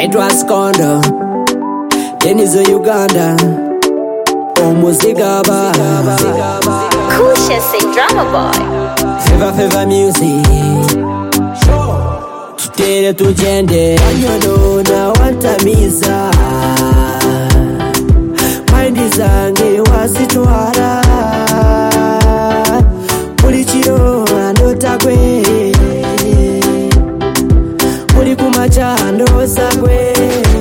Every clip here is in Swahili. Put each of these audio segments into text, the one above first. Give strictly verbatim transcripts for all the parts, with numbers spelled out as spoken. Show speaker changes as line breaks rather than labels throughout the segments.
It was Kondo, Dennis of Uganda, Omuzigaba,
Kusha say drama boy.
Fever Fever music. Tutere tujende, anyono na wantamiza. Mind zange wasitwara. Mulichiro andotagwe. Muli kumacha andosagwe.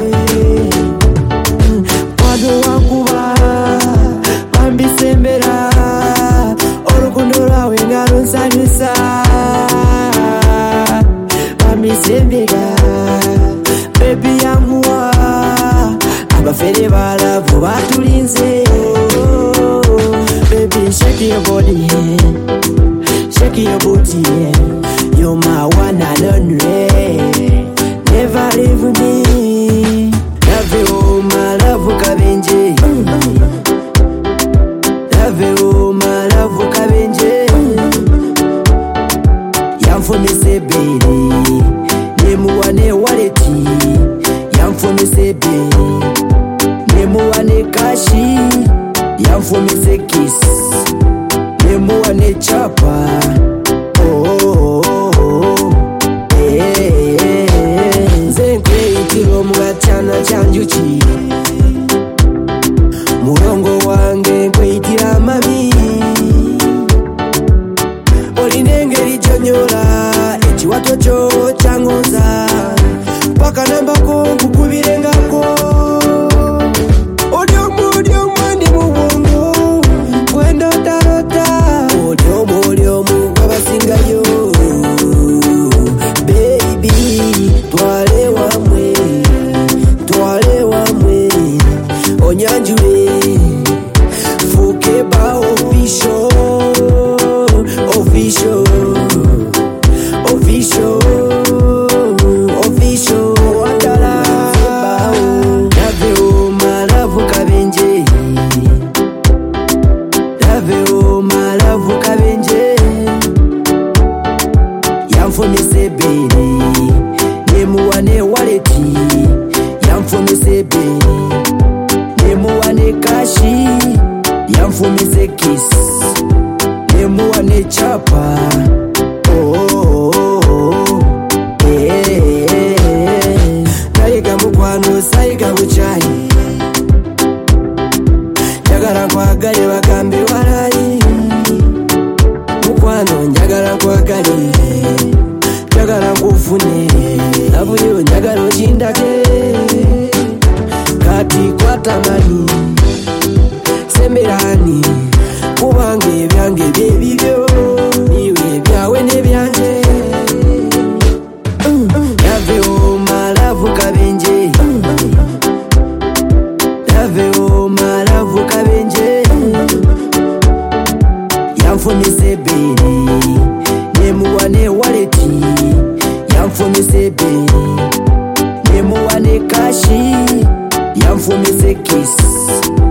Wadu wakuba, bambisembera. Orukundo rwawe ngaronsanyusa. Bambisembera, baby yamuwa. Abafere balavu batulinze. Baby shake your body, shake your booty, yeah. You're my one and only. Never leave me. Love you, my love, Kabenje. Love you, my love, Kabenje. Yamfuni se baby, nemu wane waleti. Yamfuni se baby, nemu wane kashi. Yamfuni se kiss, nemu wane chapa. Oh, oh, oh, oh. Hey, hey, hey. Zenkwe itiro mugachana chanjuchi. Murongo wange nkwe itira mabi. Olinengeri jonyola, echiwato cho changoza. Paka namba ko kukubirengako. Odiomu odiomu andi mubongo. Kwendo tarota. Odiomu odiomu kwabasingayo. Baby, twale wamwe. Twale wamwe. Onyanjure. Fukeba official. Official. Official. Official. Watala. Love you, my love, Kabenje. Love you, my love, Kabenje. Yamfuni se baby, nemu wane waleti. Yamfuni se baby, nemu wane kashi. Yamfuni se kiss, nemu wane chapa. Oh, oh, oh, oh. Hey, hey, hey. Naiga mukwano, saiga buchai. Njagala nkwagale bakambe walayi. Mukwano njagala nkwagale. Njagala nkufune. Nabuyo njagala ochindage. Kati kwatamani. Semberani. Kubange byange byebibyo. Niwe byawe nebyanje. Love you, my love, Kabenje. Love you, my love, Kabenje. Yamfuni se baby, nemu wane waleti. Yamfuni se baby, nemu wane kashi. Yamfuni se kiss,